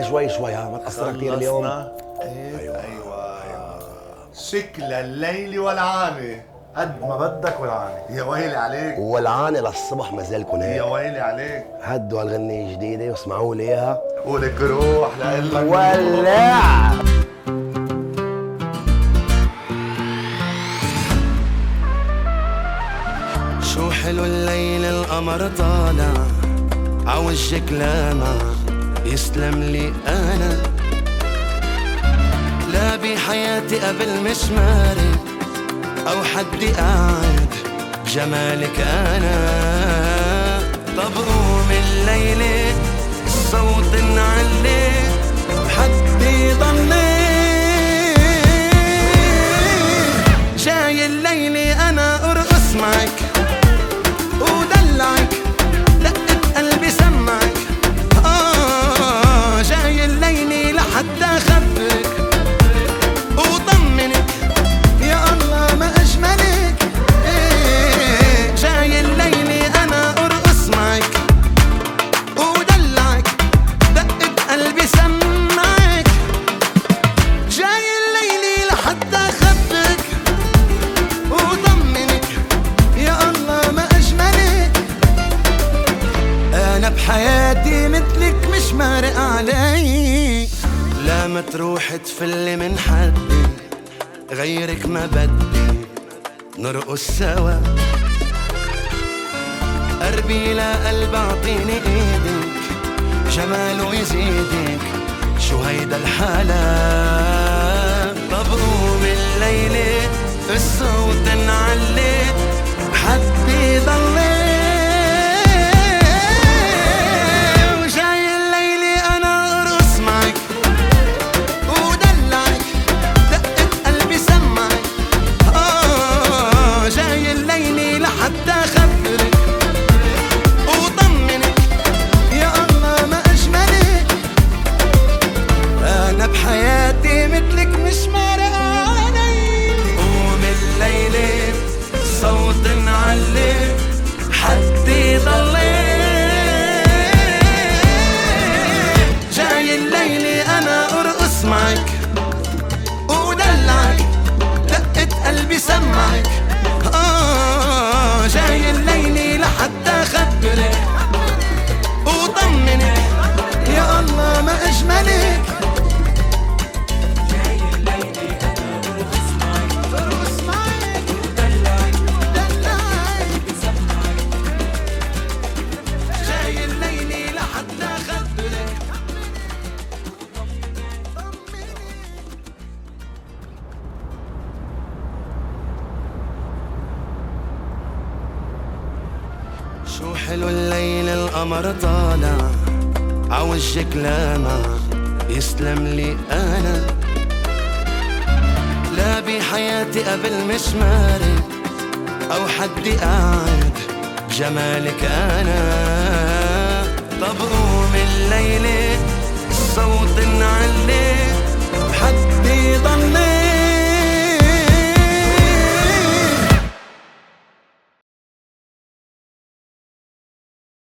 شوي شوي، ها ما تقصرها كثير اليوم. ايوه شكل الليل والعاني قد ما بدك والعاني. يا ويلي عليك، والعاني للصبح ما زالكن هيك. يا ويلي عليك. هدوا هالغنية جديدة واسمعوا لي اياها. ولك روح لقلك ولع. شو حلو الليل القمر طالع عوجك لامع، يسلم لي انا لا بحياتي قبل مشماري او حد قاعد بجمالك انا. طب قوم الليلة الصوت نعلي حد يضلي جاي الليلة انا ارقص معك ودلعك دقة قلبي سمعك. جاي الليلة لحتى اخبرك وطمنك يا الله ما اجملك. جاي الليلة انا ارقص معك ودلعك دقة قلبي سمعك. جاي الليلة لحتى اخبرك وطمنك يا الله ما اجملك. انا بحياتي مثلك مش مارق علي، لا ما تروح تفلي من حدي غيرك ما بدي نرقص سوا. قربي لقلب اعطيني ايدك جماله يزيدك شو هيدا الحلا. طب قوم الليلة الصوت نعلي حد يضلي وجاي الليلة انا ارقص معك ودلعك دقة قلبي سمعك. جاي الليلة لحتى اخبرك وطمنك يا الله ما اجملك. انا بحياتي مثلك مش مارق علي. قوم الليلة صوت نعلي حد يضلي جاي الليلة انا ارقص معك ودلعك دقة قلبي سمعك. جاي الليلة لحتى اخبرك وطمنك يا الله ما اجملك. جاي الليلة انا ارقص معك ودلعك سمعك. جاي الليلة لحتى اخبرك شو حلو الليل القمر طالع عوجك لامع، يسلم لي انا لا بحياتي قبل مشماري او حد قاعد بجمالك انا. طب قوم الليلة الصوت نعلي حد يضلي